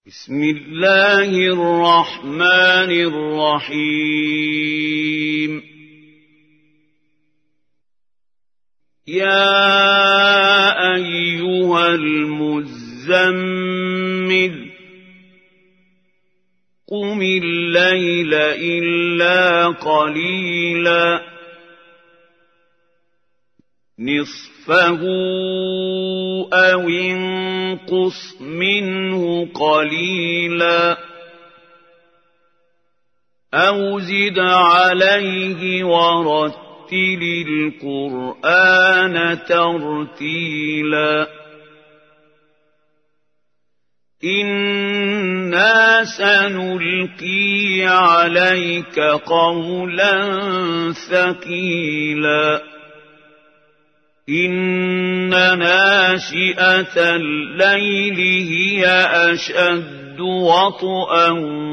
بسم الله الرحمن الرحيم يا أيها المزمل قم الليل إلا قليلا نصفه أو انقص منه قليلا أو زد عليه ورتل القرآن ترتيلا إنا سنلقي عليك قولا ثقيلا إن ناشئة الليل هي أشد وطئا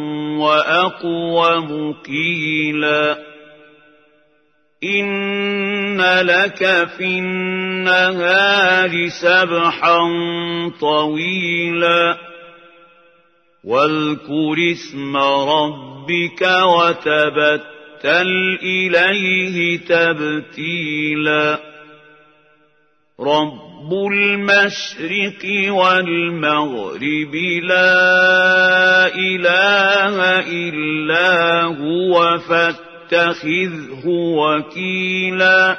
وأقوم قيلا إن لك في النهار سبحا طويلا واذكر اسم ربك وتبتل إليه تبتيلا رب المشرق والمغرب لا إله إلا هو فاتخذه وكيلا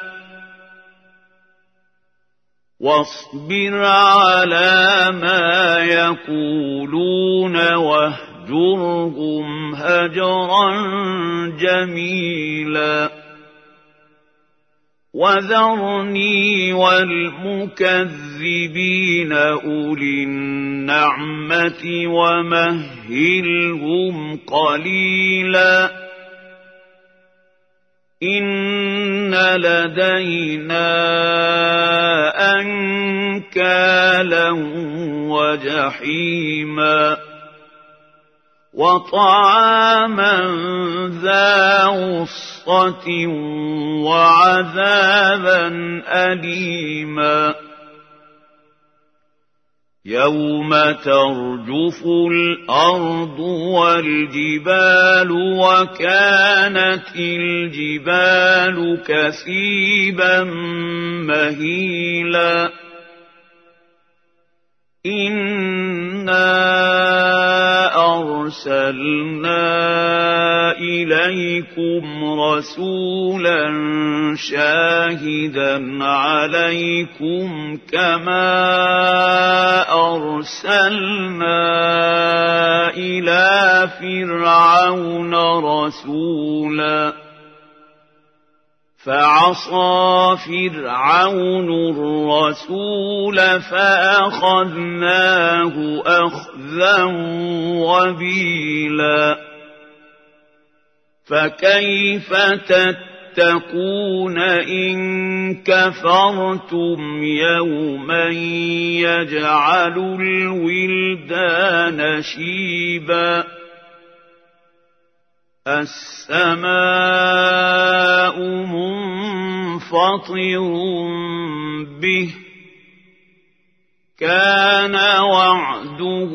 واصبر على ما يقولون واهجرهم هجرا جميلا وذرني والمكذبين أولي النعمة ومهلهم قليلا إن لدينا أنكالا وجحيما وطعاما ذا غصة وعذابا أليما يوم ترجف الأرض والجبال وكانت الجبال كثيبا مهيلا إنا أرسلنا إليكم رسولا شاهدا عليكم كما أرسلنا إلى فرعون رسولا فعصى فرعون الرسول فأخذناه أخذا وبيلا فكيف تتقون إن كفرتم يوما يجعل الولدان شيبا السماء منفطر به كان وعده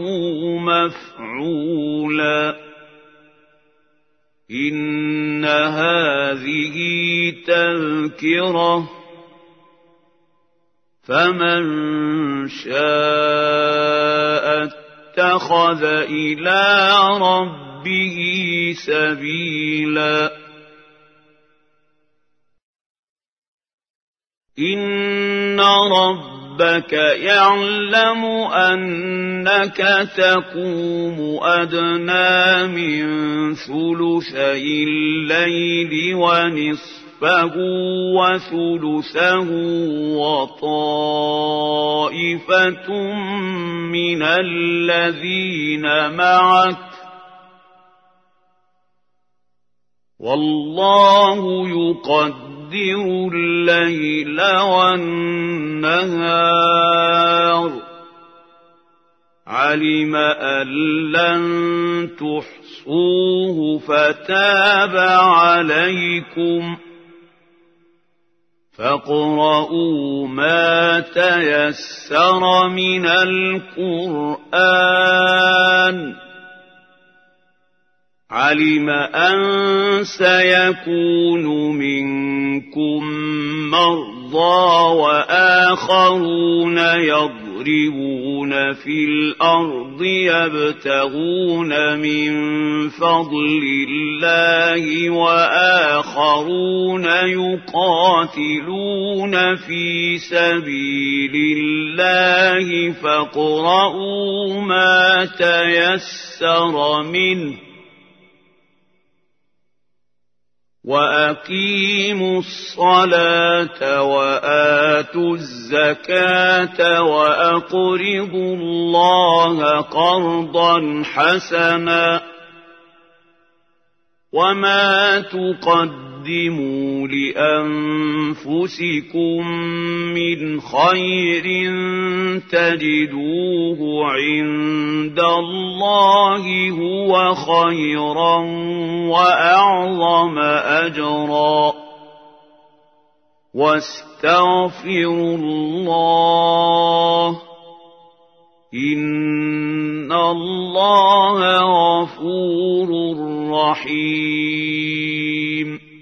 مفعولا إن هذه تذكرة فمن شاء اتخذ إلى ربه سبيلا إن ربك يعلم أنك تقوم أدنى من ثلثي الليل ونصفه وثلثه وطائفة من الذين معك والله يقدر الليل والنهار علم أن لن تحصوه فتاب عليكم فاقرؤوا ما تيسر من القرآن علم أن سيكون منكم مرضى وآخرون يضربون في الأرض يبتغون من فضل الله وآخرون يقاتلون في سبيل الله فاقرؤوا ما تيسر منه وأقيموا الصلاة وآتوا الزكاة وأقرضوا الله قرضا حسنا وما تقدموا لأنفسكم من خير تجدوه عند الله هو خيرا وأعظم أجرا واستغفروا الله إن الله غفور رحيم